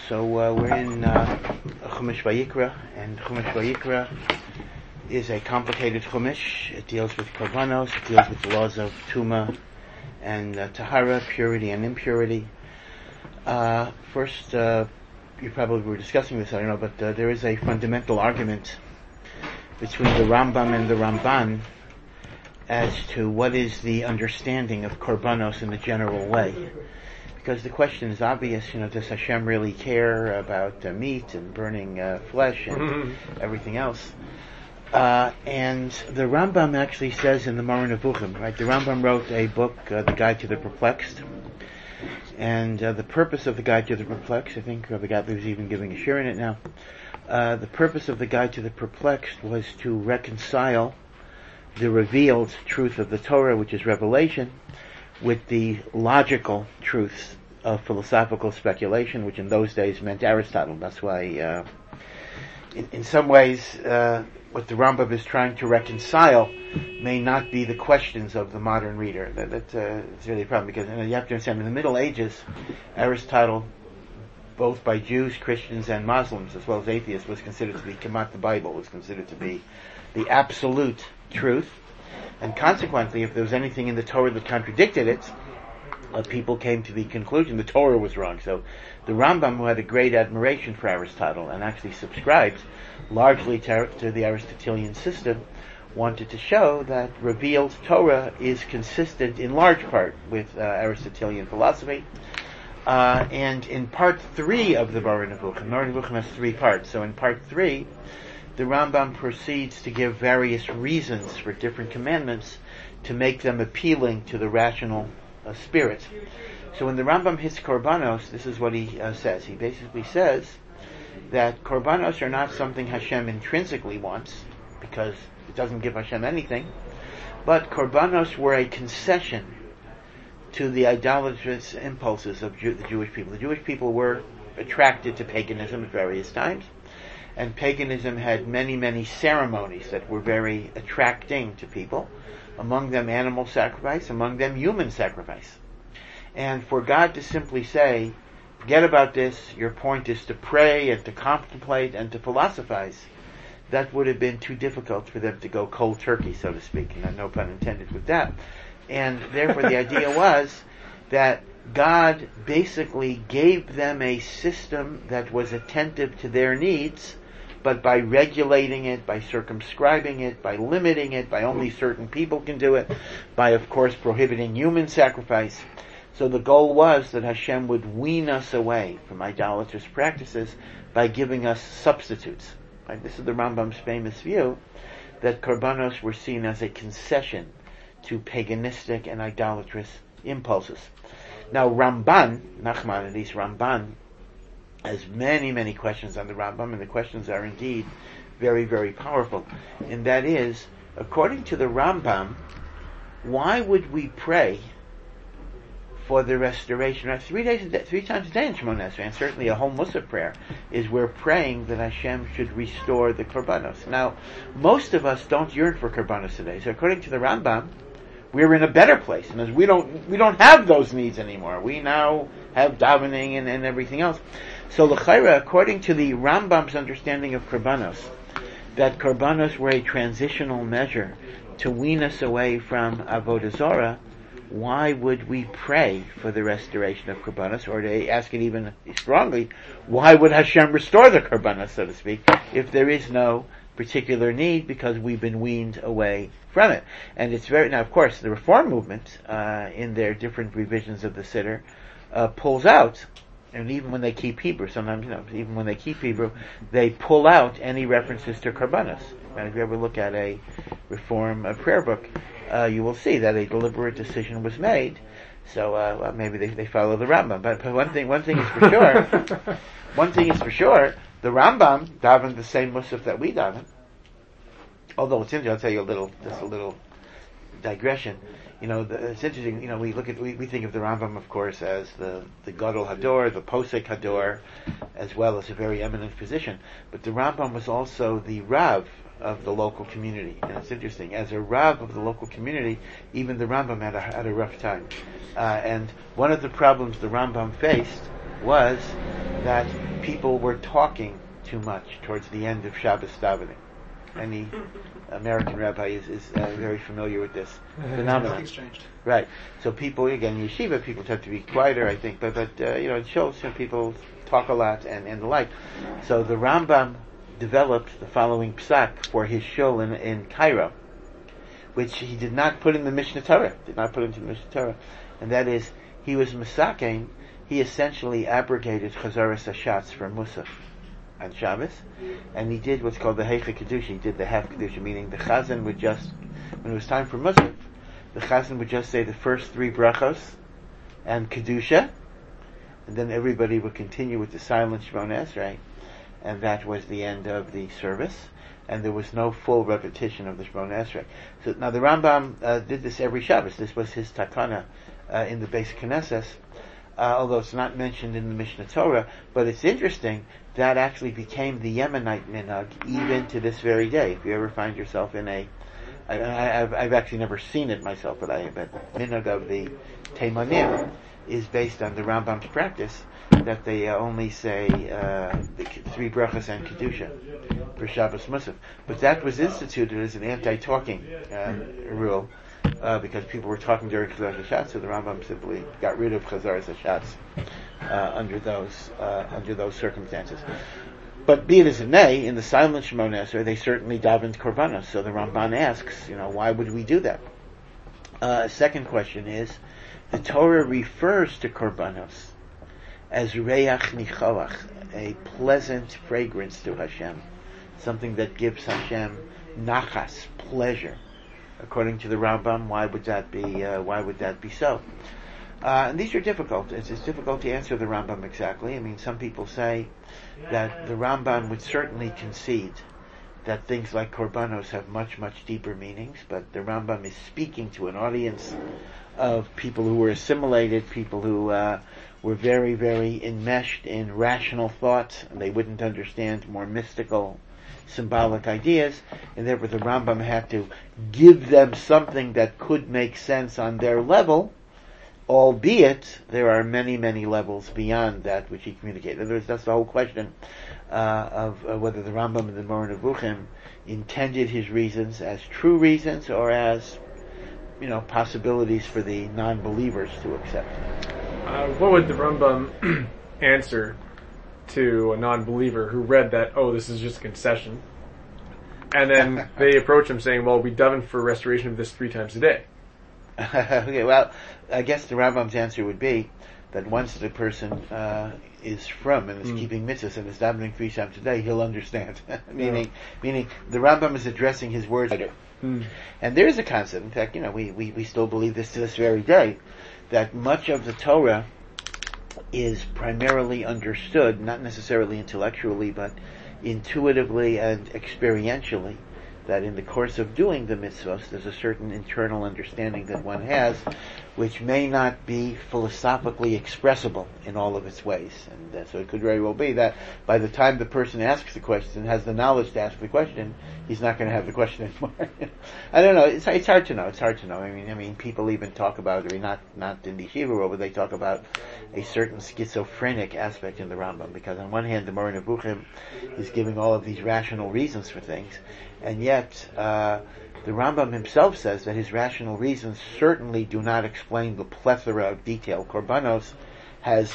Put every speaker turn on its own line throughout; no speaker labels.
So we're in Chumash Vayikra, and Chumash Vayikra is a complicated Chumash. It deals with korbanos, it deals with the laws of Tuma and Tahara, purity and impurity. First, you probably were discussing this, I don't know, but there is a fundamental argument between the Rambam and the Ramban as to what is the understanding of korbanos in the general way. Because the question is obvious, does Hashem really care about meat and burning flesh and everything else? And the Rambam actually says in the Moreh Nevuchim, right? The Rambam wrote a book, The Guide to the Perplexed. And the purpose of the Guide to the Perplexed, I think the guy who's even giving a share in it now, the purpose of the Guide to the Perplexed was to reconcile the revealed truth of the Torah, which is revelation, with the logical truths of philosophical speculation, which in those days meant Aristotle. That's why, in some ways, what the Rambam is trying to reconcile may not be the questions of the modern reader. That's really a problem, because you have to understand, in the Middle Ages, Aristotle, both by Jews, Christians, and Muslims, as well as atheists, was considered to be Kamat, the Bible, was considered to be the absolute truth. And consequently, if there was anything in the Torah that contradicted it, people came to the conclusion the Torah was wrong. So the Rambam, who had a great admiration for Aristotle and actually subscribed largely to the Aristotelian system, wanted to show that revealed Torah is consistent in large part with Aristotelian philosophy. And in part 3 of the Moreh Nevuchim has 3 parts. So in part 3, the Rambam proceeds to give various reasons for different commandments to make them appealing to the rational spirit. So when the Rambam hits korbanos, this is what he says. He basically says that korbanos are not something Hashem intrinsically wants, because it doesn't give Hashem anything, but korbanos were a concession to the idolatrous impulses of the Jewish people. The Jewish people were attracted to paganism at various times, and paganism had many, many ceremonies that were very attracting to people, among them animal sacrifice, among them human sacrifice. And for God to simply say, forget about this, your point is to pray and to contemplate and to philosophize, that would have been too difficult for them to go cold turkey, so to speak, and no pun intended with that. And therefore the idea was that God basically gave them a system that was attentive to their needs, but by regulating it, by circumscribing it, by limiting it, by only certain people can do it, by of course prohibiting human sacrifice. So the goal was that Hashem would wean us away from idolatrous practices by giving us substitutes. Right? This is the Rambam's famous view, that korbanos were seen as a concession to paganistic and idolatrous impulses. Now Ramban, Nachmanides Ramban, has many, many questions on the Rambam, and the questions are indeed very, very powerful. And that is, according to the Rambam, why would we pray for the restoration? Right? 3 times a day in Shemona Esrei, and certainly a whole Musaf prayer, is we're praying that Hashem should restore the korbanos. Now, most of us don't yearn for korbanos today, so according to the Rambam, we're in a better place, and as we don't have those needs anymore. We now have davening and everything else. So l'chaira, according to the Rambam's understanding of korbanos, that korbanos were a transitional measure to wean us away from avodah zarah, why would we pray for the restoration of korbanos? Or to ask it even strongly, why would Hashem restore the korbanos, so to speak, if there is no particular need, because we've been weaned away from it? And it's now of course the Reform movement, in their different revisions of the Siddur, pulls out, and even when they keep Hebrew, sometimes, even when they keep Hebrew, they pull out any references to korbanos. And if you ever look at a Reform prayer book, you will see that a deliberate decision was made. So maybe they follow the Rambam. But one thing is for sure, the Rambam davened the same musaf that we daven. Although it's interesting, I'll tell you a little digression. It's interesting. We think of the Rambam, of course, as the Gadol Hador, the Posek Hador, as well as a very eminent physician. But the Rambam was also the Rav of the local community, and it's interesting. As a Rav of the local community, even the Rambam had a rough time. And one of the problems the Rambam faced was that people were talking too much towards the end of Shabbos davening. Any American rabbi is very familiar with this phenomenon.
Nothing's changed.
Right. So people, again, in yeshiva, people tend to be quieter, I think, but in shows, people talk a lot and the like. So the Rambam developed the following psak for his shul in Cairo, which he did not put in the Mishnah Torah, and that is, he was Mesakein, he essentially abrogated Chazaras Hashatz for Musaf on Shabbos, and he did what's called the Heicha Kedusha. He did the half Kedusha, meaning the Chazan would just, when it was time for Musaf, the Chazan would just say the first 3 brachos and Kedusha, and then everybody would continue with the silent Shemona Esrei, and that was the end of the service, and there was no full repetition of the Shemona Esrei. So now the Rambam did this every Shabbos. This was his takana in the Beis Knesset, although it's not mentioned in the Mishnah Torah, but it's interesting, that actually became the Yemenite minhag even to this very day. If you ever find yourself in I've actually never seen it myself, but minhag of the Teimanim is based on the Rambam's practice that they only say the 3 brachas and Kedusha for Shabbos Musaf. But that was instituted as an anti-talking rule, because people were talking during Chazaras Hashatz, so the Rambam simply got rid of Chazaras Hashatz under those circumstances. But be it as it may, in the silent Shemona Esrei, they certainly davened korbanos. So the Ramban asks, why would we do that? Second question is, the Torah refers to korbanos as reach nicholach, a pleasant fragrance to Hashem, something that gives Hashem nachas, pleasure. According to the Rambam, why would that be so? And these are difficult. It's difficult to answer the Rambam exactly. Some people say that the Rambam would certainly concede that things like korbanos have much, much deeper meanings, but the Rambam is speaking to an audience of people who were assimilated, people who were very, very enmeshed in rational thought, and they wouldn't understand more mystical, symbolic ideas, and therefore the Rambam had to give them something that could make sense on their level, albeit there are many, many levels beyond that which he communicated. In other words, that's the whole question of whether the Rambam and the Moreh Nevuchim intended his reasons as true reasons or as, possibilities for the non-believers to accept.
What would the Rambam answer to a non-believer who read that, this is just a concession, and then they approach him saying, we daven for restoration of this 3 times a day?
Okay, well, I guess the Rambam's answer would be that once the person is from and is keeping mitzvahs and is davening 3 times a day, he'll understand. meaning the Rambam is addressing his words. And there is a concept, in fact, we still believe this to this very day, that much of the Torah is primarily understood, not necessarily intellectually, but intuitively and experientially, that in the course of doing the mitzvahs, there's a certain internal understanding that one has, which may not be philosophically expressible in all of its ways. And so it could very well be that by the time the person asks the question, has the knowledge to ask the question, he's not going to have the question anymore. I don't know. It's hard to know. It's hard to know. I mean, people even talk about, not in the yeshiva world, but they talk about a certain schizophrenic aspect in the Rambam, because on one hand, the Moreh Nevuchim is giving all of these rational reasons for things, and yet the Rambam himself says that his rational reasons certainly do not explain the plethora of detail. Korbanos has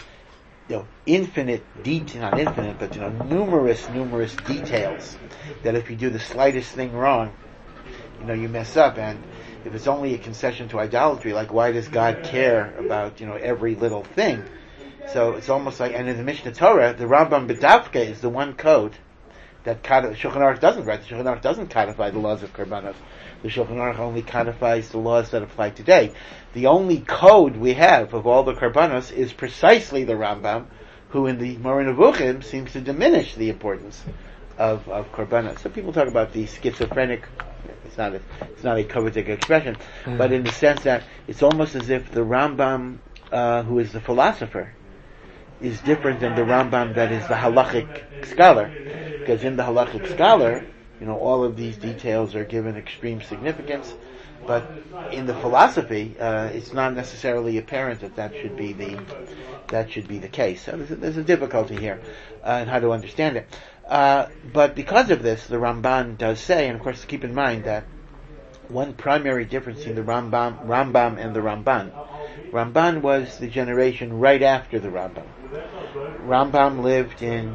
infinite detail, not infinite, but numerous details that if you do the slightest thing wrong, you mess up. And if it's only a concession to idolatry, like why does God care about every little thing? So it's almost like, and in the Mishnah Torah, the Rambam B'davka is the one code that Shulchan Aruch doesn't write. The Shulchan Aruch doesn't codify the laws of Korbanos. The Shulchan Aruch only codifies the laws that apply today. The only code we have of all the Korbanos is precisely the Rambam, who in the Moreh Nevuchim seems to diminish the importance of Korbanos. So people talk about the schizophrenic. It's not a coveted expression, but in the sense that it's almost as if the Rambam, who is the philosopher, is different than the Rambam that is the halachic scholar. Because in the halachic scholar, all of these details are given extreme significance, but in the philosophy, it's not necessarily apparent that should be the case. So there's a difficulty here in how to understand it. But because of this, the Ramban does say, and of course keep in mind that one primary difference between the Rambam and the Ramban. Ramban was the generation right after the Rambam. Rambam lived in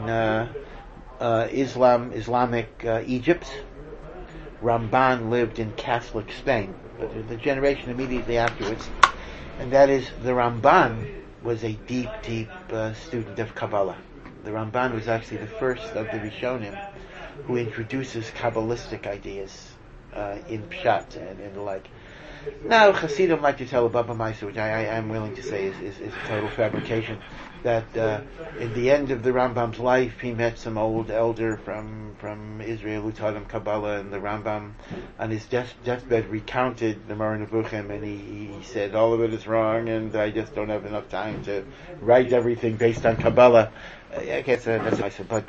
Islamic Egypt. Ramban lived in Catholic Spain, but the generation immediately afterwards. And that is, the Ramban was a deep student of Kabbalah. The Ramban was actually the first of the Rishonim who introduces Kabbalistic ideas in Pshat and the like. Now, Hasidim like to tell a Baba Maisa, which I am willing to say is a total fabrication, that in the end of the Rambam's life, he met some old elder from Israel who taught him Kabbalah, and the Rambam on his deathbed recounted the Moreh Nevuchim, and he said, all of it is wrong, and I just don't have enough time to write everything based on Kabbalah. I guess that's nice, but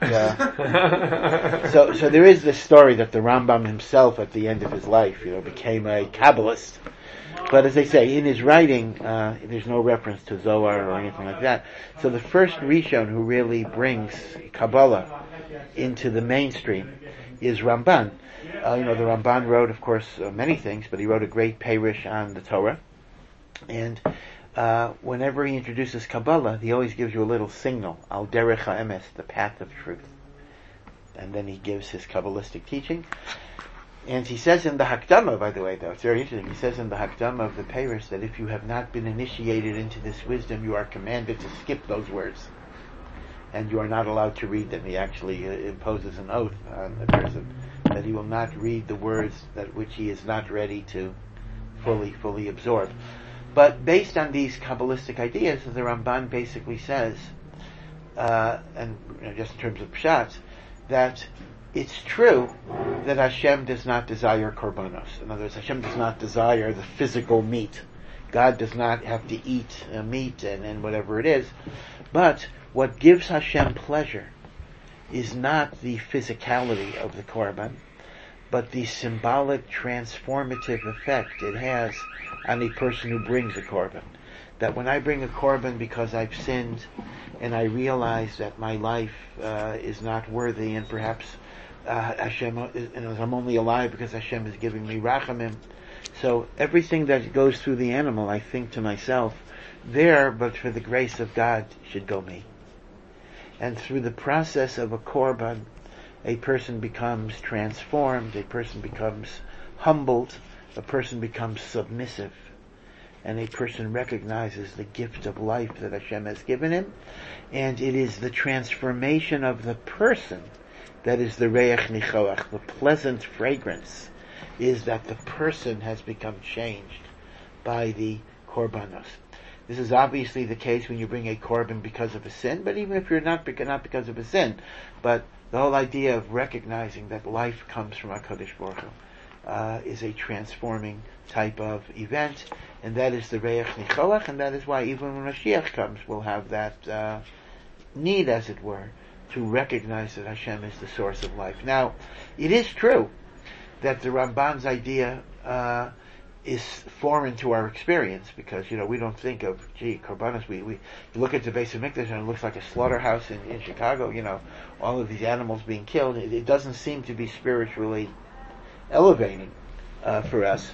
so there is this story that the Rambam himself, at the end of his life, became a Kabbalist. But as they say, in his writing, there's no reference to Zohar or anything like that. So the first Rishon who really brings Kabbalah into the mainstream is Ramban. The Ramban wrote, of course, many things, but he wrote a great Perush on the Torah. And whenever he introduces Kabbalah, he always gives you a little signal, Al Derech HaEmes, the path of truth. And then he gives his Kabbalistic teaching. And he says in the Hakdama, by the way, though, it's very interesting, he says in the Hakdama of the Perush that if you have not been initiated into this wisdom, you are commanded to skip those words. And you are not allowed to read them. He actually imposes an oath on the person that he will not read the words which he is not ready to fully absorb. But based on these Kabbalistic ideas, the Ramban basically says, and just in terms of Pshat, that it's true that Hashem does not desire korbanos. In other words, Hashem does not desire the physical meat. God does not have to eat meat and whatever it is. But what gives Hashem pleasure is not the physicality of the korban, but the symbolic transformative effect it has on a person who brings a korban. That when I bring a korban because I've sinned and I realize that my life is not worthy, and perhaps Hashem, I'm only alive because Hashem is giving me rachamim. So everything that goes through the animal, I think to myself, there, but for the grace of God, should go me. And through the process of a korban, a person becomes transformed, a person becomes humbled, a person becomes submissive, and a person recognizes the gift of life that Hashem has given him, and it is the transformation of the person that is the reich nichoach, the pleasant fragrance, is that the person has become changed by the korbanos. This is obviously the case when you bring a korban because of a sin, but even if you're not because of a sin, but the whole idea of recognizing that life comes from HaKadosh Baruch Hu is a transforming type of event, and that is the reich nichoach, and that is why even when Mashiach comes, we'll have that need, as it were, to recognize that Hashem is the source of life. Now, it is true that the Ramban's idea is foreign to our experience, because we don't think of korbanos. We look at the Beis Hamikdash and it looks like a slaughterhouse in Chicago. All of these animals being killed. It doesn't seem to be spiritually elevating for us.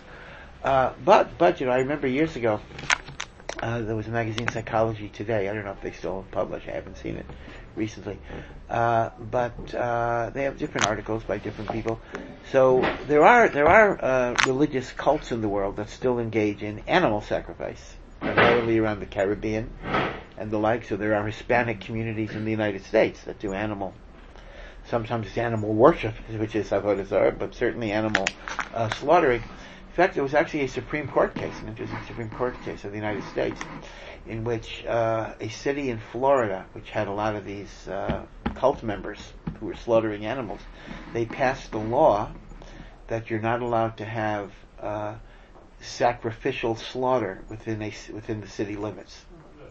But I remember years ago there was a magazine, Psychology Today. I don't know if they still publish. I haven't seen it recently, but they have different articles by different people. So there are religious cults in the world that still engage in animal sacrifice, primarily around the Caribbean and the like. So there are Hispanic communities in the United States that do sometimes it's animal worship, which is avodah zarah, but certainly animal slaughtering. In fact, there was actually a Supreme Court case, an interesting Supreme Court case of the United States, in which a city in Florida, which had a lot of these cult members who were slaughtering animals, they passed a law that you're not allowed to have sacrificial slaughter within the city limits.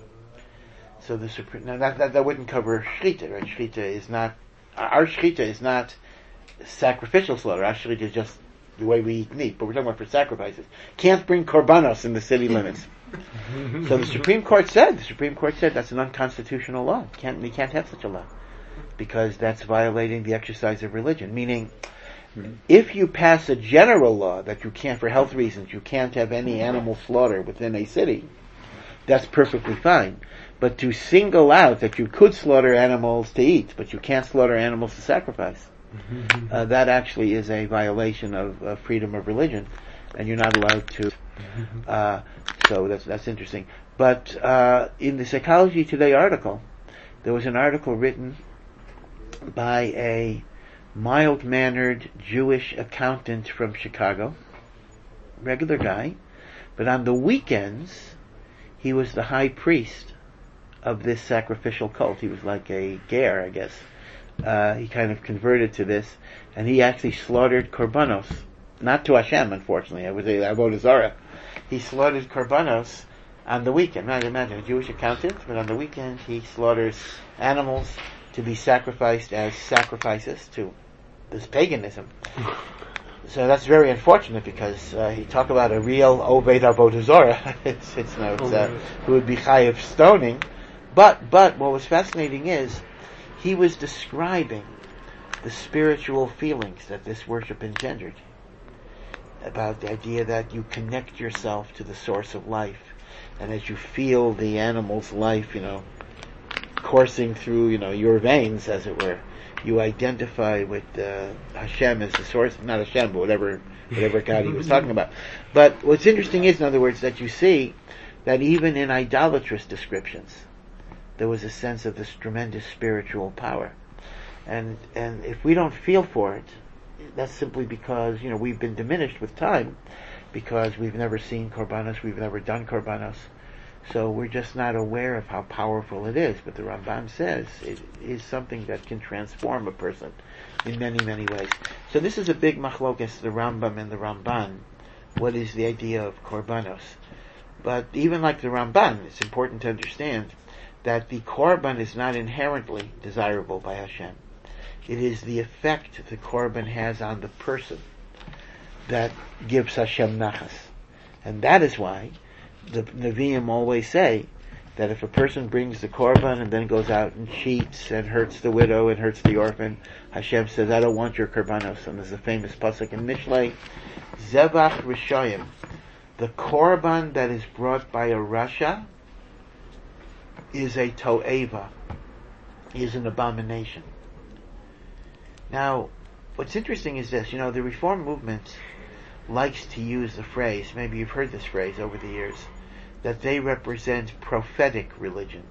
So now that wouldn't cover shchita, right? Shchita is not, our shchita is not sacrificial slaughter. Actually, it's just the way we eat meat, but we're talking about for sacrifices. Can't bring korbanos in the city limits. So the Supreme Court said that's an unconstitutional law. We can't have such a law because that's violating the exercise of religion. Meaning, if you pass a general law that you can't, for health reasons, you can't have any animal slaughter within a city, that's perfectly fine. But to single out that you could slaughter animals to eat, but you can't slaughter animals to sacrifice, that actually is a violation of freedom of religion, and you're not allowed to. So that's interesting. But in the Psychology Today article, there was an article written by a mild-mannered Jewish accountant from Chicago, regular guy, but on the weekends he was the high priest of this sacrificial cult. He was like a ger, I guess. He kind of converted to this, and he actually slaughtered korbanos. Not to Hashem, unfortunately. It was a avodah zarah. He slaughtered korbanos on the weekend. Now, imagine a Jewish accountant, but on the weekend he slaughters animals to be sacrificed as sacrifices to this paganism. So that's very unfortunate because he talked about a real Oved avodah zarah. Who would be chayiv stoning. But what was fascinating is he was describing the spiritual feelings that this worship engendered, about the idea that you connect yourself to the source of life, and as you feel the animal's life, coursing through, your veins, as it were, you identify with Hashem as the source, not Hashem, but whatever God he was talking about. But what's interesting is, in other words, that you see that even in idolatrous descriptions, there was a sense of this tremendous spiritual power. And if we don't feel for it, that's simply because, we've been diminished with time, because we've never seen korbanos, we've never done korbanos, so we're just not aware of how powerful it is. But the Ramban says it is something that can transform a person in many, many ways. So this is a big machlokes, the Rambam and the Ramban. What is the idea of korbanos? But even like the Ramban, it's important to understand that the korban is not inherently desirable by Hashem. It is the effect the korban has on the person that gives Hashem nachas. And that is why the Nevi'im always say that if a person brings the korban and then goes out and cheats and hurts the widow and hurts the orphan, Hashem says, I don't want your korbanos. And there's a famous pasuk in Mishlei, Zevach Rishayim, the korban that is brought by a rasha is a to'eva, is an abomination. Now, what's interesting is this, the Reform movement likes to use the phrase, maybe you've heard this phrase over the years, that they represent prophetic religion.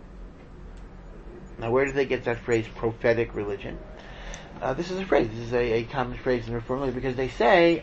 Now, where do they get that phrase, prophetic religion? This is a phrase, this is a common phrase in the Reform movement, because they say,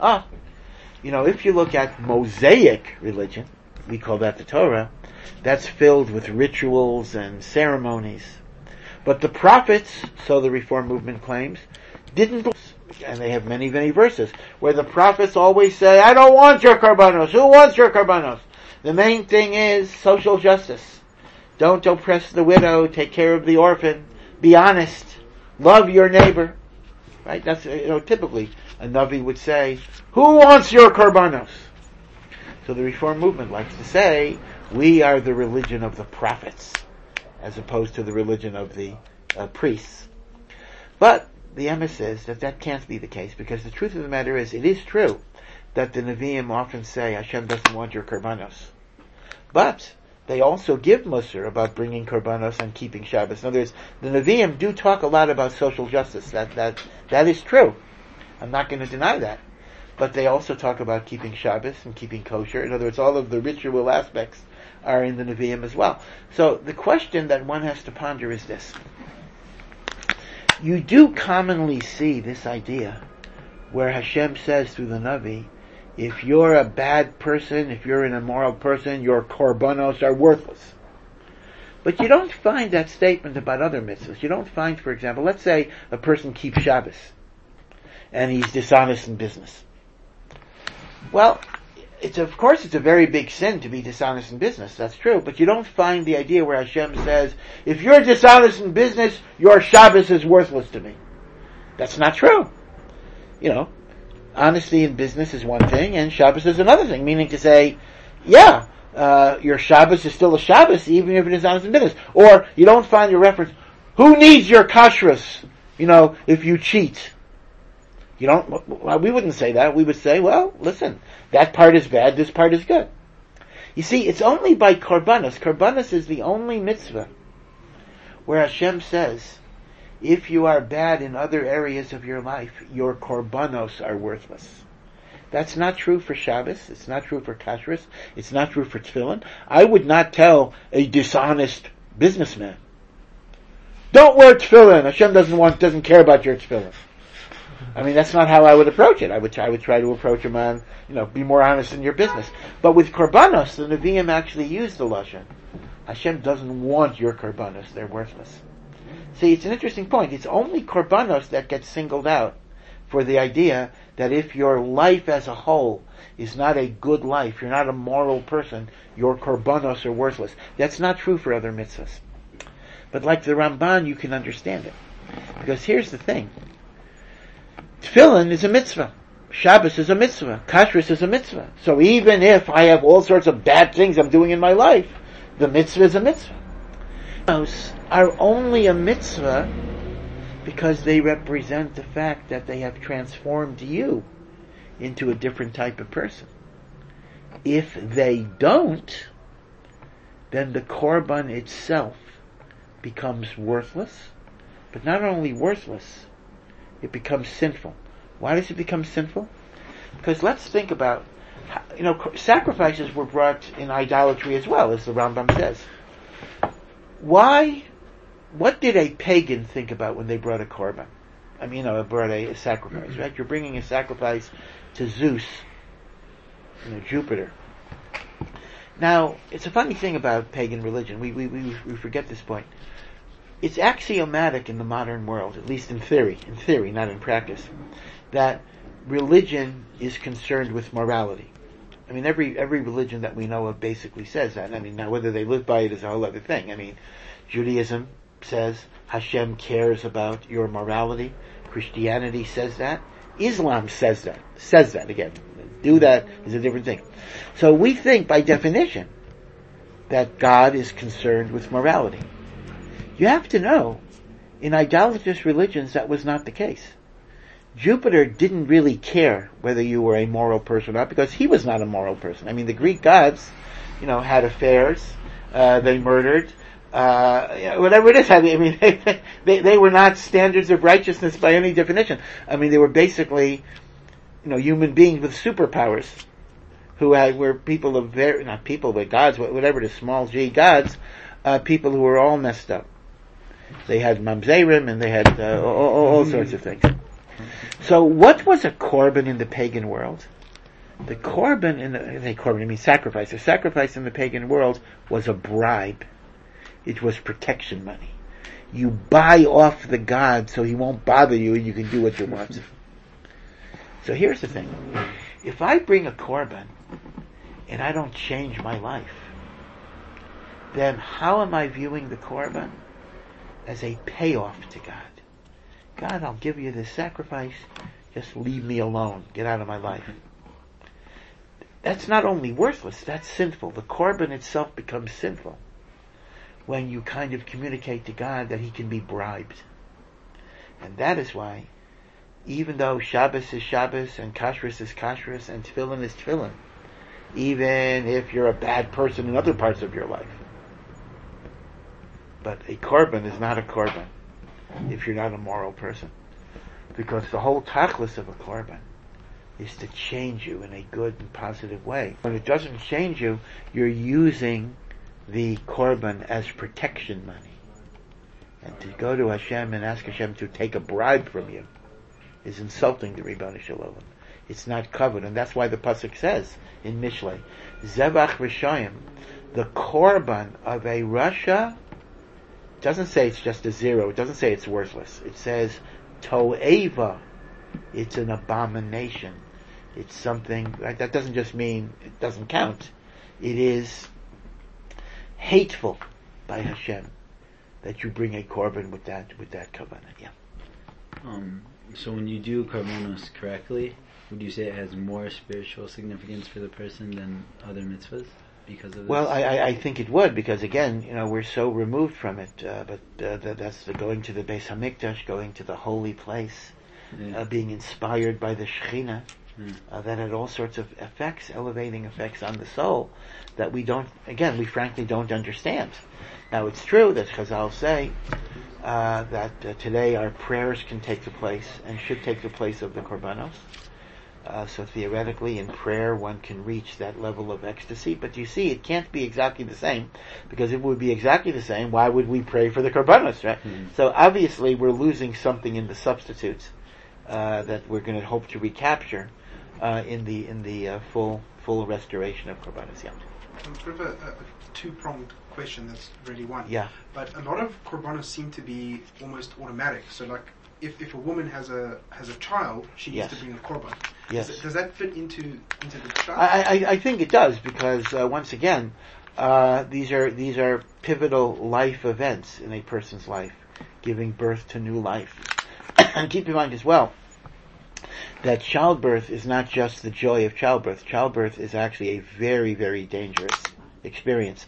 if you look at Mosaic religion, we call that the Torah, that's filled with rituals and ceremonies. But the prophets, so the Reform movement claims, didn't, and they have many, many verses, where the prophets always say, I don't want your korbanos. Who wants your korbanos? The main thing is social justice. Don't oppress the widow, take care of the orphan, be honest, love your neighbor. Right? That's, typically a Navi would say, who wants your korbanos? So the Reform movement likes to say, we are the religion of the prophets, as opposed to the religion of the priests. But the Emes says that can't be the case, because the truth of the matter is, it is true that the Nevi'im often say, Hashem doesn't want your korbanos. But they also give Musar about bringing korbanos and keeping Shabbos. In other words, the Nevi'im do talk a lot about social justice. That is true. I'm not going to deny that. But they also talk about keeping Shabbos and keeping kosher. In other words, all of the ritual aspects are in the Nevi'im as well. So the question that one has to ponder is this. You do commonly see this idea where Hashem says through the Navi, if you're a bad person, if you're an immoral person, your korbanos are worthless. But you don't find that statement about other mitzvahs. You don't find, for example, let's say a person keeps Shabbos and he's dishonest in business. Well, of course it's a very big sin to be dishonest in business, that's true, but you don't find the idea where Hashem says, if you're dishonest in business, your Shabbos is worthless to me. That's not true. Honesty in business is one thing, and Shabbos is another thing. Meaning to say, your Shabbos is still a Shabbos, even if it is honest in business. Or you don't find your reference. Who needs your kashrus? If you cheat. We wouldn't say that. We would say, well, listen, that part is bad, this part is good. You see, it's only by korbanos. Korbanos is the only mitzvah where Hashem says, if you are bad in other areas of your life, your korbanos are worthless. That's not true for Shabbos. It's not true for kashrus. It's not true for tefillin. I would not tell a dishonest businessman, don't wear tefillin. Hashem doesn't care about your tefillin. That's not how I would approach it. I would try to approach him on, be more honest in your business. But with korbanos, the Nevi'im actually use the lashon. Hashem doesn't want your korbanos. They're worthless. See, it's an interesting point. It's only korbanos that gets singled out for the idea that if your life as a whole is not a good life, you're not a moral person, your korbanos are worthless. That's not true for other mitzvahs. But like the Ramban, you can understand it. Because here's the thing. Tefillin is a mitzvah. Shabbos is a mitzvah. Kashrus is a mitzvah. So even if I have all sorts of bad things I'm doing in my life, the mitzvah is a mitzvah. Those are only a mitzvah because they represent the fact that they have transformed you into a different type of person. If they don't, then the korban itself becomes worthless, but not only worthless, it becomes sinful. Why does it become sinful? Because let's think about, sacrifices were brought in idolatry as well, as the Rambam says. What did a pagan think about when they brought a korban? Brought a sacrifice, right? You're bringing a sacrifice to Zeus, Jupiter. Now, it's a funny thing about pagan religion. We forget this point. It's axiomatic in the modern world, at least in theory, not in practice, that religion is concerned with morality. Every religion that we know of basically says that. Now whether they live by it is a whole other thing. Judaism says Hashem cares about your morality. Christianity says that. Islam says that again. Do that is a different thing. So we think by definition that God is concerned with morality. You have to know, in idolatrous religions that was not the case. Jupiter didn't really care whether you were a moral person or not, because he was not a moral person. The Greek gods, had affairs, they murdered, whatever it is. They were not standards of righteousness by any definition. They were basically, human beings with superpowers, who were people of not people, but gods, whatever the small g gods, people who were all messed up. They had mamzerim, and they had all sorts of things. So what was a korban in the pagan world? The korban sacrifice. The sacrifice in the pagan world was a bribe. It was protection money. You buy off the god so he won't bother you and you can do what you want. So here's the thing. If I bring a korban and I don't change my life, then how am I viewing the korban? As a payoff to God. God, I'll give you this sacrifice, just leave me alone, get out of my life. That's not only worthless, that's sinful. The korban itself becomes sinful when you kind of communicate to God that he can be bribed. And that is why, even though Shabbos is Shabbos, and Kashrus is Kashrus, and Tefillin is Tefillin, even if you're a bad person in other parts of your life, but a korban is not a korban if you're not a moral person. Because the whole tachlis of a korban is to change you in a good and positive way. When it doesn't change you, you're using the korban as protection money. And to go to Hashem and ask Hashem to take a bribe from you is insulting to Ribono Shel Olam. It's not covered. And that's why the pasuk says in Mishlei, Zevach Rishayim, the korban of a rasha. It doesn't say it's just a zero. It doesn't say it's worthless. It says to'eva. It's an abomination. It's something that doesn't just mean it doesn't count. It is hateful by Hashem that you bring a korban with that covenant. Yeah.
So when you do Karbanos correctly, would you say it has more spiritual significance for the person than other mitzvahs because of this?
Well, I think it would, because again, we're so removed from it. That's the going to the Beis Hamikdash, going to the holy place, being inspired by the Shekhinah. That had all sorts of effects, elevating effects on the soul that we frankly don't understand. Now, it's true that Chazal say that today our prayers can take the place and should take the place of the Korbanos. So theoretically, in prayer, one can reach that level of ecstasy. But you see, it can't be exactly the same, because if it would be exactly the same, why would we pray for the Korbanos, right? So obviously, we're losing something in the substitutes that we're going to hope to recapture in the full restoration of Korbanos. Yeah.
Sort of a two-pronged question that's really one.
Yeah.
But a lot of Korbanos seem to be almost automatic. So like, if a woman has a child, she needs to bring a korban.
Yes.
Does that fit into the child?
I think it does, because once again, these are pivotal life events in a person's life, giving birth to new life. And keep in mind as well that childbirth is not just the joy of childbirth. Childbirth is actually a very, very dangerous experience.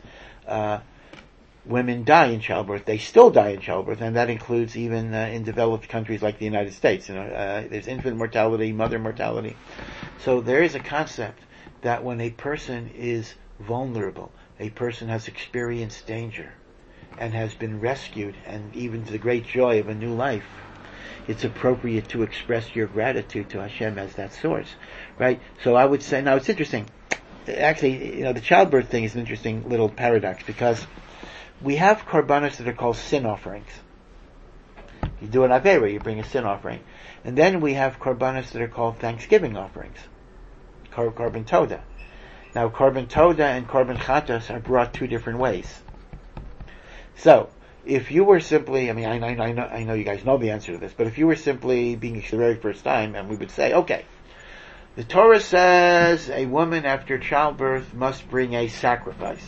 Women die in childbirth. They still die in childbirth, and that includes even in developed countries like the United States. There's infant mortality, mother mortality. So there is a concept that when a person is vulnerable, a person has experienced danger and has been rescued, and even to the great joy of a new life, it's appropriate to express your gratitude to Hashem as that source, right? So I would say, now it's interesting. Actually, the childbirth thing is an interesting little paradox, because we have korbanos that are called sin offerings. You do an avera, you bring a sin offering. And then we have korbanos that are called thanksgiving offerings. Korban toda. Now, korban toda and korban chatas are brought two different ways. So, if you were simply, I know you guys know the answer to this, but if you were simply being the very first time, and we would say, okay, the Torah says a woman after childbirth must bring a sacrifice.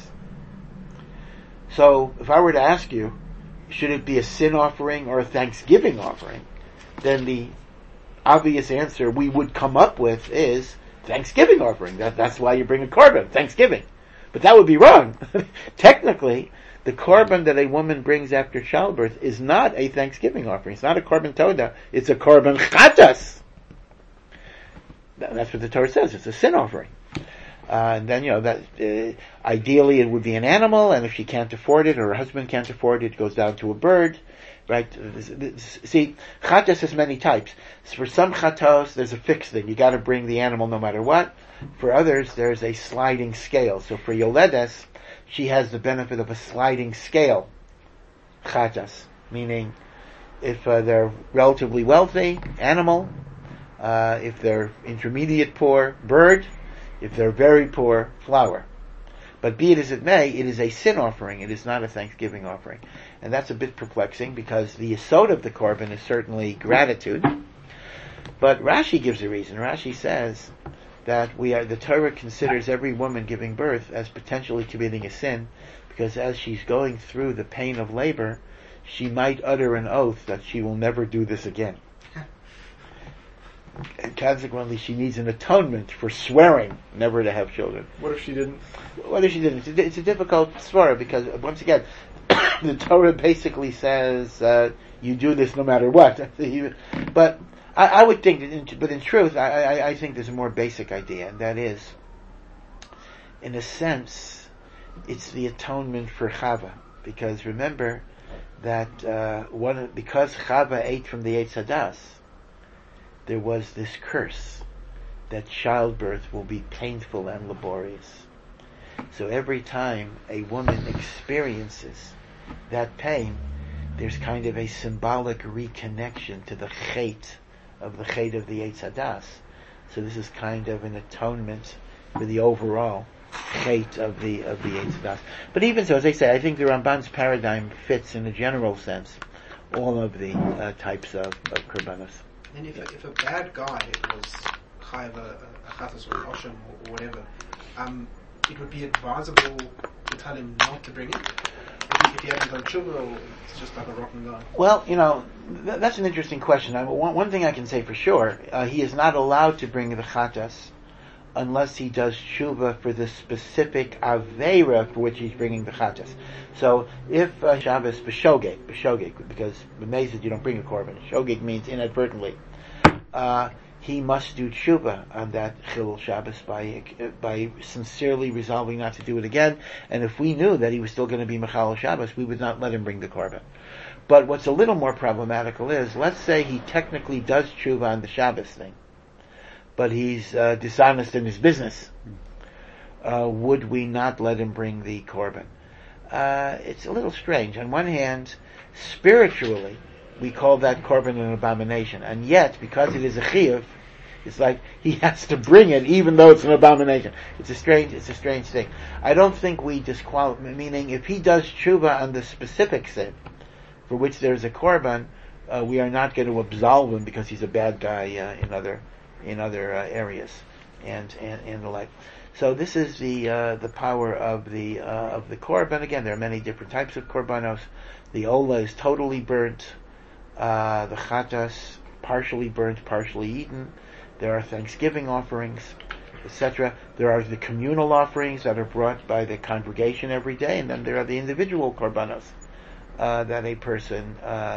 So, if I were to ask you, should it be a sin offering or a thanksgiving offering, then the obvious answer we would come up with is thanksgiving offering. That's why you bring a korban, thanksgiving. But that would be wrong. Technically, the korban that a woman brings after childbirth is not a thanksgiving offering. It's not a korban toda. It's a korban chatas. That's what the Torah says. It's a sin offering. And then, ideally it would be an animal, and if she can't afford it, or her husband can't afford it, it goes down to a bird, right? See, chatas has many types. For some chatos, there's a fixed thing. You gotta bring the animal no matter what. For others, there's a sliding scale. So for Yoledes, she has the benefit of a sliding scale chatas, meaning if they're relatively wealthy, animal, if they're intermediate poor, bird, if they're very poor, flower. But be it as it may, it is a sin offering. It is not a thanksgiving offering. And that's a bit perplexing, because the yesod of the korban is certainly gratitude. But Rashi gives a reason. Rashi says that the Torah considers every woman giving birth as potentially committing a sin, because as she's going through the pain of labor, she might utter an oath that she will never do this again. And consequently, she needs an atonement for swearing never to have children.
What if she didn't?
What if she didn't? It's a difficult story, because once again, the Torah basically says you do this no matter what. But I would think, but in truth, I think there's a more basic idea, and that is, in a sense, it's the atonement for Chava. Because remember that because Chava ate from the Eitz Hadas, there was this curse that childbirth will be painful and laborious. So every time a woman experiences that pain, there's kind of a symbolic reconnection to the chait of the Eitz Hadas. So this is kind of an atonement for the overall chait of the Eitz Hadas. But even so, as I say, I think the Ramban's paradigm fits in a general sense all of the types of korbanos.
And if a bad guy was chayav a chatas or an osham or whatever, it would be advisable to tell him not to bring it. if he hasn't done tshuva, or it's just like a rotten guy?
Well, that's an interesting question. One thing I can say for sure, he is not allowed to bring the chatas unless he does tshuva for the specific aveira for which he's bringing the chatas. So if Shabbos b'shogeg, because b'mezid you don't bring a korban. Shogeg means inadvertently. He must do tshuva on that Chilul Shabbos by sincerely resolving not to do it again. And if we knew that he was still going to be Mechal Shabbos, we would not let him bring the korban. But what's a little more problematical is, let's say he technically does tshuva on the Shabbos thing, but he's dishonest in his business. Would we not let him bring the korban? It's a little strange. On one hand, spiritually, we call that korban an abomination, and yet, because it is a chiyuv, it's like he has to bring it, even though it's an abomination. It's a strange thing. I don't think we disqualify. Meaning, if he does tshuva on the specific sin for which there's a korban, we are not going to absolve him because he's a bad guy in other areas and the like. So this is the power of the korban. Again, there are many different types of korbanos. The ola is totally burnt. The chatas partially burnt, partially eaten. There are Thanksgiving offerings, etc. There are the communal offerings that are brought by the congregation every day, and then there are the individual korbanos that a person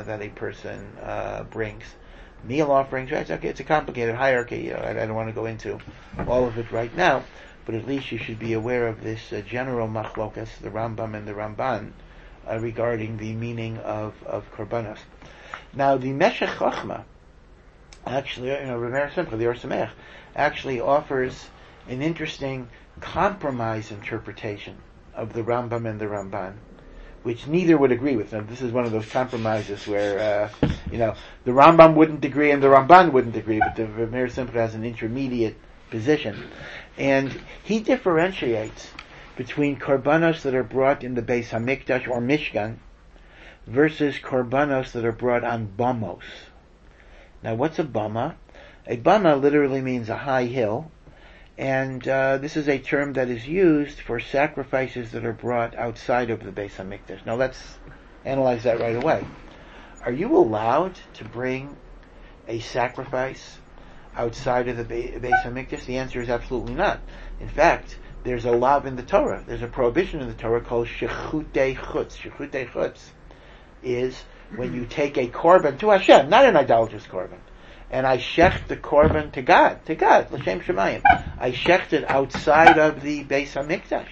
brings. Meal offerings, right? Okay, it's a complicated hierarchy. I don't want to go into all of it right now, but at least you should be aware of this general machlokas, the Rambam and the Ramban, regarding the meaning of korbanos. Now, the Meshech Chochma, actually, Rav Simcha, the Or Sameach, actually offers an interesting compromise interpretation of the Rambam and the Ramban, which neither would agree with. Now, this is one of those compromises where, the Rambam wouldn't agree and the Ramban wouldn't agree, but the Rav Simcha has an intermediate position. And he differentiates between korbanos that are brought in the Beis HaMikdash or Mishkan versus korbanos that are brought on bamos. Now, what's a bama? A bama literally means a high hill, and this is a term that is used for sacrifices that are brought outside of the Beis HaMikdash. Now, let's analyze that right away. Are you allowed to bring a sacrifice outside of the Beis HaMikdash? The answer is absolutely not. In fact, there's a law in the Torah. There's a prohibition in the Torah called shechutei chutz. Shechutei chutz is when you take a korban to Hashem, not an idolatrous korban, and I shecht the korban to God, l'shem shemayim. I shecht it outside of the Beis HaMikdash.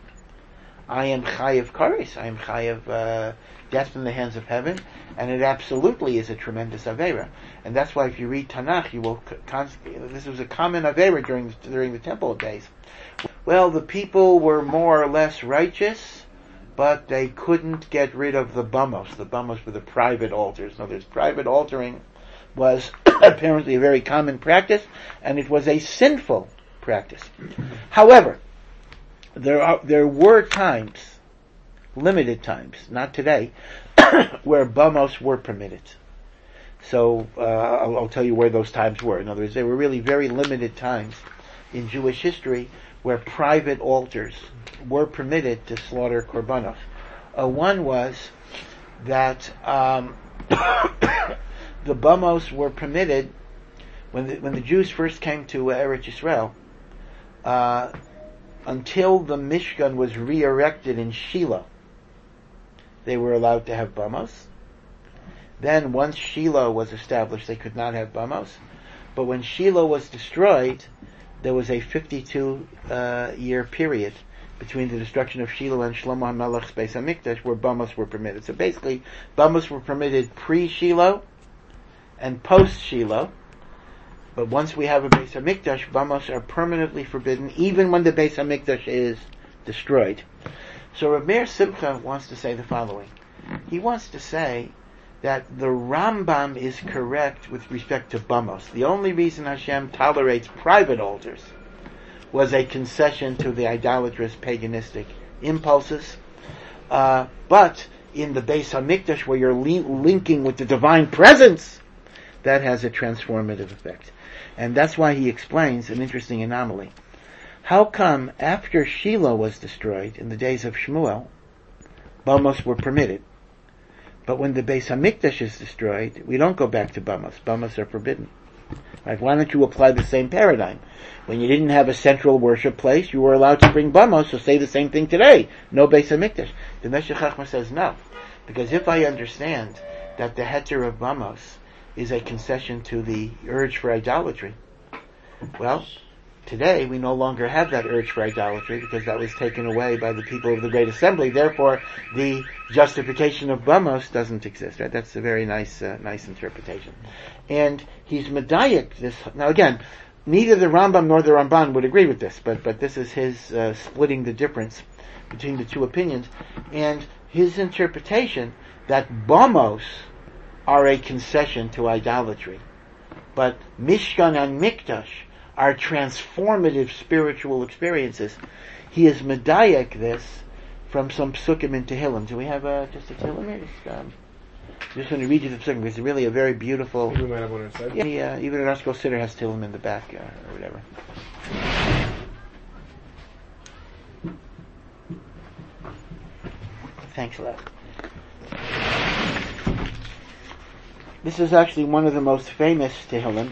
I am chayav kares. I am chayav death in the hands of heaven, and it absolutely is a tremendous avera. And that's why if you read Tanakh, you will this was a common avera during the temple days. Well, the people were more or less righteous, but they couldn't get rid of the bamos. The bamos were the private altars. Now, there's private altering was apparently a very common practice, and it was a sinful practice. However, there were times, limited times, not today, where bamos were permitted. So I'll tell you where those times were. In other words, there were really very limited times in Jewish history where private altars were permitted to slaughter korbanos. One was that the bamos were permitted when the Jews first came to Eretz Yisrael. Until the Mishkan was re-erected in Shiloh, they were allowed to have bamos. Then, once Shiloh was established, they could not have bamos. But when Shiloh was destroyed, there was a 52-year period between the destruction of Shiloh and Shlomo HaMelech's Beis HaMikdash where bamos were permitted. So basically, bamos were permitted pre-Shiloh and post-Shiloh. But once we have a Beis HaMikdash, bamos are permanently forbidden, even when the Beis HaMikdash is destroyed. So Rav Meir Simcha wants to say the following. He wants to say that the Rambam is correct with respect to bamos. The only reason Hashem tolerates private altars was a concession to the idolatrous paganistic impulses. But in the Beis HaMikdash, where you're linking with the divine presence, that has a transformative effect. And that's why he explains an interesting anomaly. How come after Shiloh was destroyed in the days of Shmuel, Bamos were permitted. But when the Beis Hamikdash is destroyed, we don't go back to Bamos. Bamos are forbidden. Right? Why don't you apply the same paradigm? When you didn't have a central worship place, you were allowed to bring Bamos, so say the same thing today. No Beis Hamikdash. The Meshech Chochmah says no. Because if I understand that the heter of Bamos is a concession to the urge for idolatry, well, today we no longer have that urge for idolatry because that was taken away by the people of the Great Assembly. Therefore, the justification of Bamos doesn't exist. Right? That's a very nice interpretation. And he's medayik this. Now again, neither the Rambam nor the Ramban would agree with this, but this is his splitting the difference between the two opinions, and his interpretation that Bamos are a concession to idolatry, but Mishkan and Mikdash are transformative spiritual experiences. He is medayek this from some psukim in Tehillim. Do we have just a Tehillim here? Just going to read you the psukim because it's really a very beautiful.
We might have one inside.
Yeah, even an Arsko Siddur has Tehillim in the back or whatever. Thanks a lot. This is actually one of the most famous Tehillim.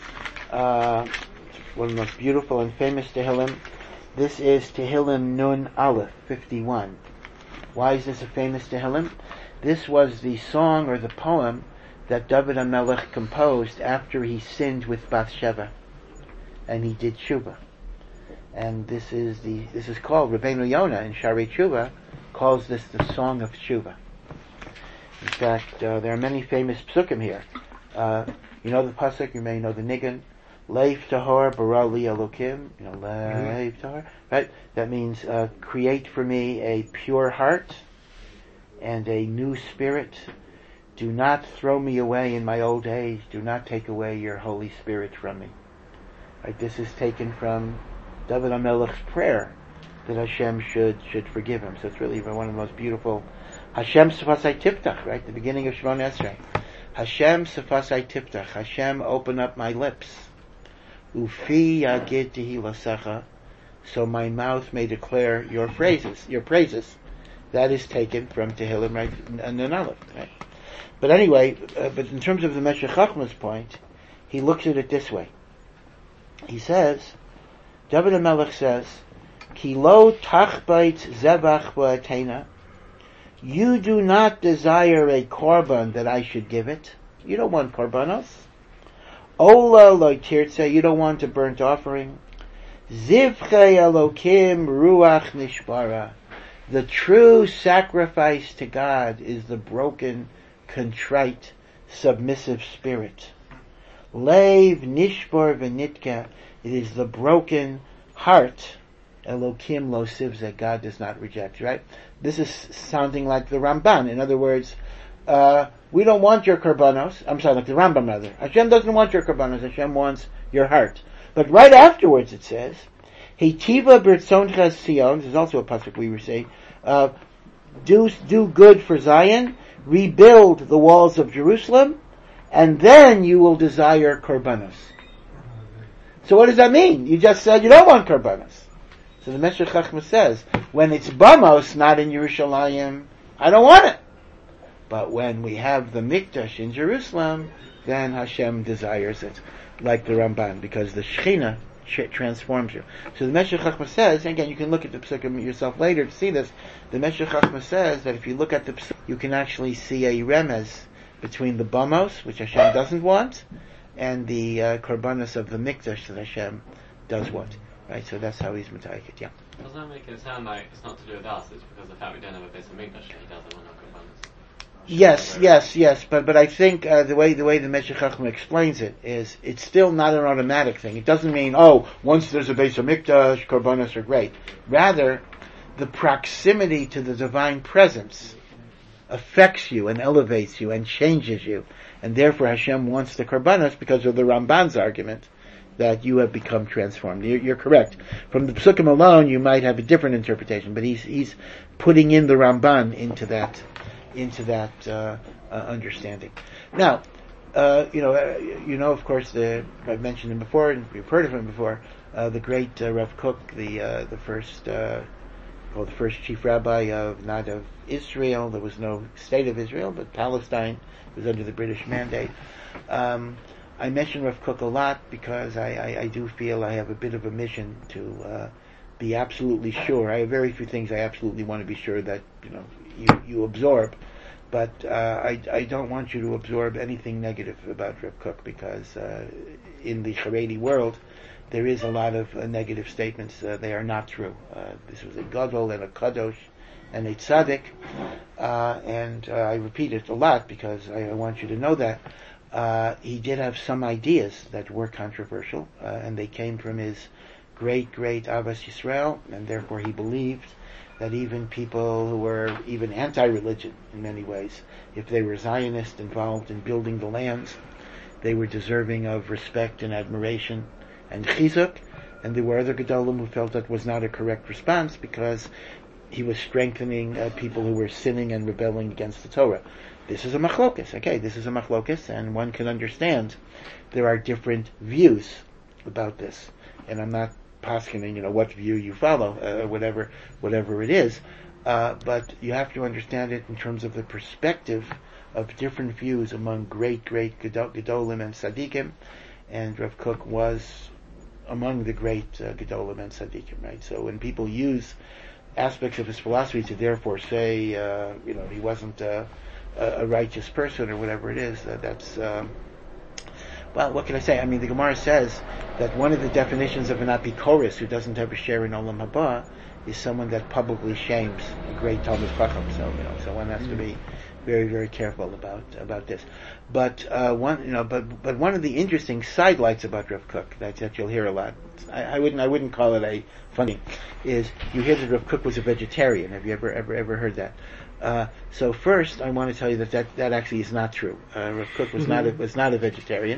One of the most beautiful and famous Tehillim. This is Tehillim Nun Aleph 51. Why is this a famous Tehillim? This was the song or the poem that David HaMelech composed after he sinned with Bathsheba, and he did Tshuva. And this is called, Rabbeinu Yonah in Sharei Tshuva calls this the Song of Tshuva. In fact, there are many famous psukim here. You know the pasuk, you may know the nigun. Leif tahor bara li elokim. You know, leif tahor. Right? That means, create for me a pure heart and a new spirit. Do not throw me away in my old age. Do not take away your Holy Spirit from me. Right? This is taken from David HaMelech's prayer that Hashem should forgive him. So it's really one of the most beautiful. Hashem Sefasai Tiftach, right? The beginning of Shemona Esrei. Hashem Sefasai Tiftach. Hashem, open up my lips. Ufi Yagid Tehilasecha. So my mouth may declare your praises. That is taken from Tehillim, right? And Nun Aleph, right? But anyway, but in terms of the Meshech Chochmah's point, he looks at it this way. He says, David HaMelech says, Ki lo tachbait zevach ba'atena. You do not desire a korban that I should give it. You don't want korbanos. Ola lo tirtze. You don't want a burnt offering. Zivchei Elokim ruach nishbara. The true sacrifice to God is the broken, contrite, submissive spirit. Leiv nishbar v'nitka. It is the broken heart. Elokim lo sivze. God does not reject, right? This is sounding like the Ramban. In other words, we don't want your korbanos. I'm sorry, like the Rambam rather. Hashem doesn't want your korbanos. Hashem wants your heart. But right afterwards it says, Heitiva b'rtzoncha Sion. This is also a pasuk we were saying. Do good for Zion. Rebuild the walls of Jerusalem. And then you will desire korbanos. So what does that mean? You just said you don't want korbanos. So the Meshech Chochmah says, when it's Bamos, not in Yerushalayim, I don't want it. But when we have the Mikdash in Jerusalem, then Hashem desires it, like the Ramban, because the Shekhinah transforms you. So the Meshech Chochmah says, and again, you can look at the Psukim yourself later to see this, the Meshech Chochmah says that if you look at the Psukim, you can actually see a remez between the Bamos, which Hashem doesn't want, and the Korbanos of the Mikdash that Hashem does want. Right, so that's how he's medayek it, yeah.
Doesn't that make it sound like it's not to do with us, it's because of the fact we don't have a Beis Hamikdash, he doesn't want our korbanos? Yes, but I think the way the Meshech Chochmah explains it is it's still not an automatic thing. It doesn't mean, once there's a Beis Hamikdash, korbanos are great. Rather, the proximity to the divine presence affects you and elevates you and changes you, and therefore Hashem wants the korbanos because of the Ramban's argument that you have become transformed. You're correct. From the Psukim alone, you might have a different interpretation, but he's putting in the Ramban into that understanding. Now, of course, I've mentioned him before, and you've heard of him before. The great Rav Kook, the first called the first chief rabbi not of Israel. There was no state of Israel, but Palestine was under the British mandate. I mention Rav Kook a lot because I do feel I have a bit of a mission to be absolutely sure. I have very few things I absolutely want to be sure that you absorb, but I don't want you to absorb anything negative about Rav Kook, because in the Haredi world there is a lot of negative statements. They are not true. This was a gadol and a kadosh and a tzaddik, and I repeat it a lot because I want you to know that. He did have some ideas that were controversial, and they came from his great Ahavas Yisrael, and therefore he believed that even people who were even anti-religion in many ways, if they were Zionist involved in building the lands, they were deserving of respect and admiration and chizuk, and there were other Gedolim who felt that was not a correct response because he was strengthening people who were sinning and rebelling against the Torah. This is a machlokas, okay? This is a machlokas, and one can understand there are different views about this. And I'm not poskening, what view you follow, whatever it is, but you have to understand it in terms of the perspective of different views among great Gedolim and Tzaddikim, and Rav Kook was among the great Gedolim and Tzaddikim, right? So when people use aspects of his philosophy to therefore say, he wasn't a righteous person or whatever it is, that's well, what can I say? I mean, the Gemara says that one of the definitions of an apikoros who doesn't have a share in Olam Haba is someone that publicly shames a great Talmid Chacham. So one has to be very, very careful about this. But one of the interesting sidelights about Rav Kook that you'll hear a lot, I wouldn't call it a funny, is you hear that Rav Kook was a vegetarian. Have you ever heard that? So first, I want to tell you that actually is not true. Rav Kook was not a vegetarian.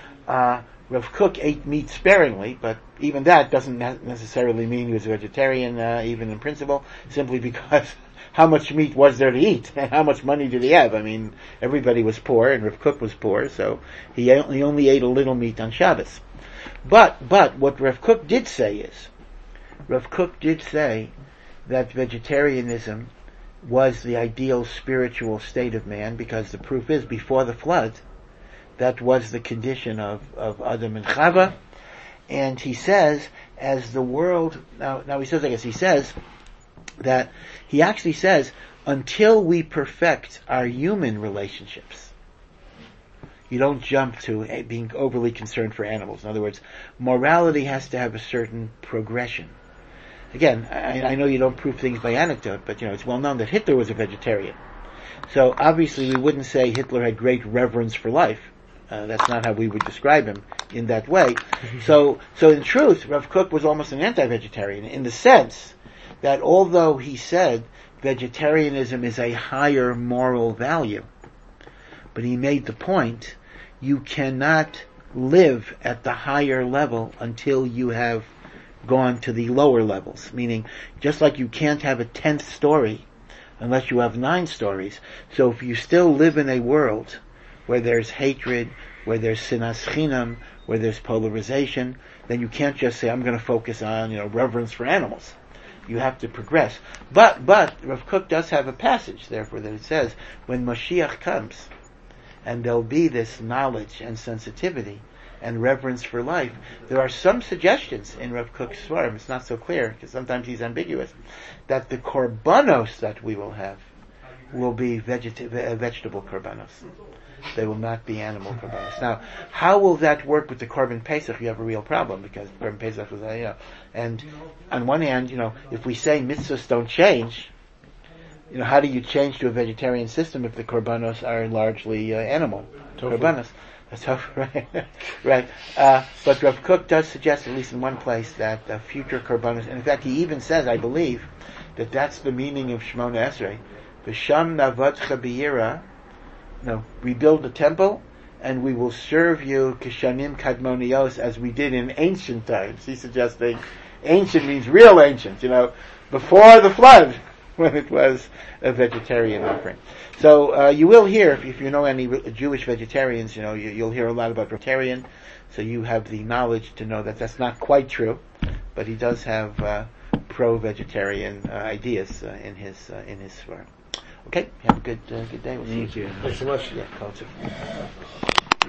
Rav Kook ate meat sparingly, but even that doesn't necessarily mean he was a vegetarian, even in principle, simply because how much meat was there to eat, and how much money did he have? I mean, everybody was poor, and Rav Kook was poor, so he only ate a little meat on Shabbos. But what Rav Kook did say that vegetarianism was the ideal spiritual state of man, because the proof is, before the flood, that was the condition of Adam and Chava. And he says, as the world, now he says, he says that, he actually says, until we perfect our human relationships, you don't jump to being overly concerned for animals. In other words, morality has to have a certain progression. Again, I know you don't prove things by anecdote, but it's well known that Hitler was a vegetarian. So obviously we wouldn't say Hitler had great reverence for life. That's not how we would describe him in that way. So in truth, Rav Kook was almost an anti-vegetarian in the sense that although he said vegetarianism is a higher moral value, but he made the point, you cannot live at the higher level until you have gone to the lower levels. Meaning, just like you can't have a 10th story unless you have 9 stories. So if you still live in a world where there's hatred, where there's sinas chinam, where there's polarization, then you can't just say, I'm going to focus on, reverence for animals. You have to progress. But Rav Kook does have a passage, therefore, that it says, when Mashiach comes, and there'll be this knowledge and sensitivity and reverence for life, there are some suggestions in Rav Kook's svarim, it's not so clear, because sometimes he's ambiguous, that the korbanos that we will have will be vegetable korbanos. They will not be animal korbanos. Now, how will that work with the Korban Pesach? You have a real problem, because Korban Pesach was, and on one hand, if we say mitzvahs don't change, how do you change to a vegetarian system if the korbanos are largely animal korbanos? That's right. But Rav Kook does suggest, at least in one place, that future korbanos, and in fact he even says, I believe, that that's the meaning of Shemona Esrei. V'sham navatcha b'yira, rebuild the temple, and we will serve you kishanim kadmonios, as we did in ancient times. He's suggesting ancient means real ancient, before the flood, when it was a vegetarian offering. So you will hear, if you know any Jewish vegetarians, you'll hear a lot about vegetarian, so you have the knowledge to know that that's not quite true, but he does have pro-vegetarian ideas in his svara. Okay, have a good day. We'll see you.
Thanks so much.
Yeah, culture.